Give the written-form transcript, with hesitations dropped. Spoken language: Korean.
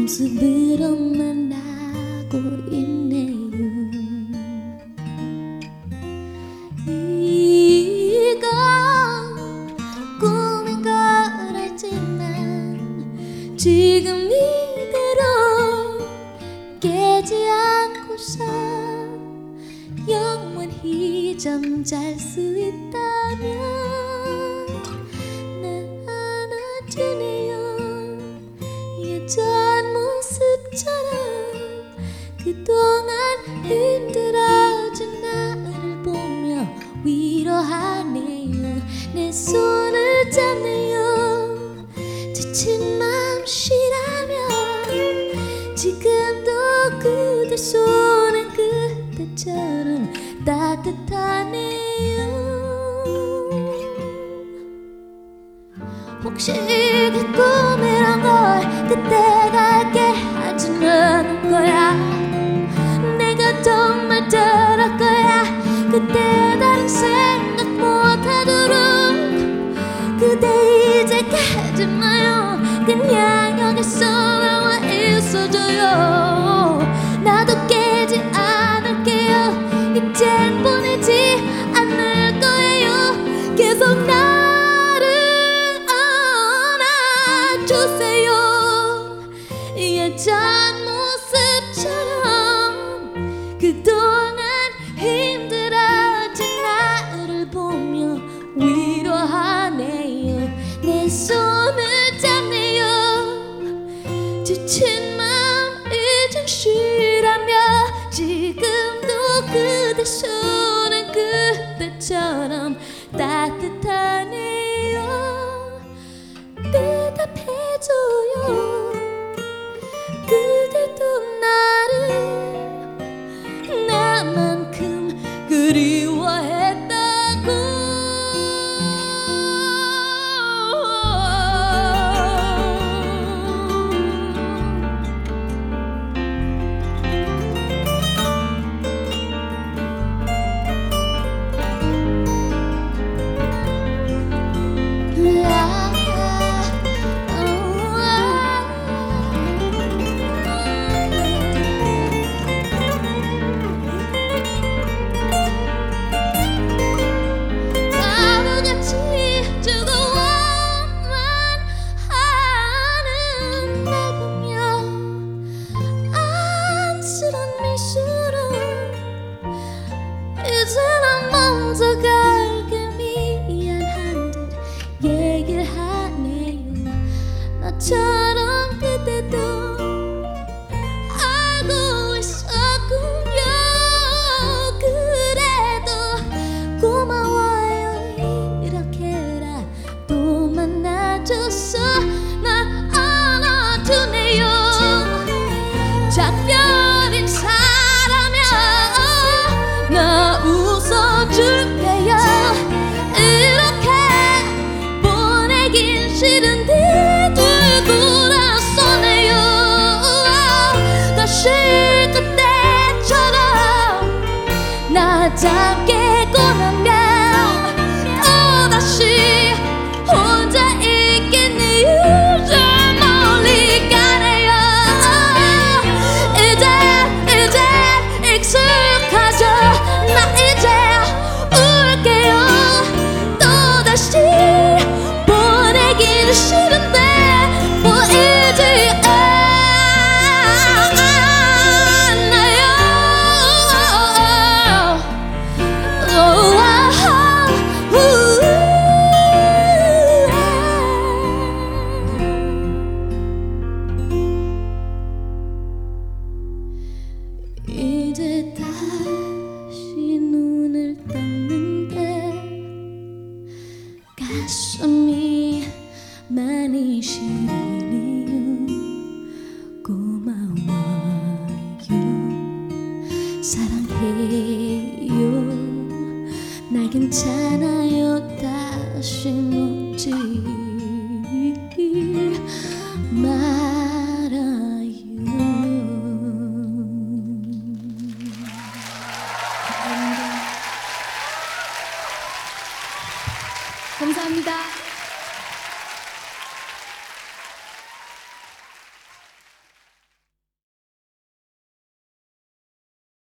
모습으로만 나고 있네요. 이건 꿈인 걸 알지만 지금 이대로 깨지 않고서 영원히 잠잘 수 있다면 나 안아주네요. 예전 모습처럼 그동안 힘들어진 나를 보며 위로하네요. 내 손을 잡네요. 지친 마음 쉬라며 지금도 그대 손은 그때처럼 따뜻하네요. 혹시 그 꿈이란 걸 그때가 알게 하지는 않을 거야. 내가 정말 저럴 거야. 그때 다른 생각 못하도록 그대 이제 가지 마요. 그냥 여기서 나와 있어줘요. 나도 깨지 않을게요. 이젠 보내지 않을 거예요. 계속 나를 안아주세요. 예전 모습처럼 그동안 힘들어진 나를 보며 위로하네요. 내 손을 잡네요. 지친 마음 이젠 쉬라며 지금도 그대 손은 그때처럼 따뜻하네요. 대답해줘요. 그대도 나를 나만큼 그리워했다고. 이제 난 먼저 갈게 미안한 듯 얘기를 하네요. 나처럼 그때도 알고 있었군요. 그래도 고마워요. 이렇게라도 만나줘서 날 안아주네요. 작별인 사람이야. 나 웃어줄게요. 이렇게 보내긴 싫은데 뒤돌아서네요. 다시 그때처럼 나 잡게 꺼내면 또다시 혼자 있겠네요. 저 멀리 가네요. 이제 익숙하죠. 나 이제 울게요. 또다시 보내긴 싫은데 보이지 않아요. 이제 다시 눈을 떴는데 가슴이 많이 시리네요. 고마워요. 사랑해요. 날 괜찮아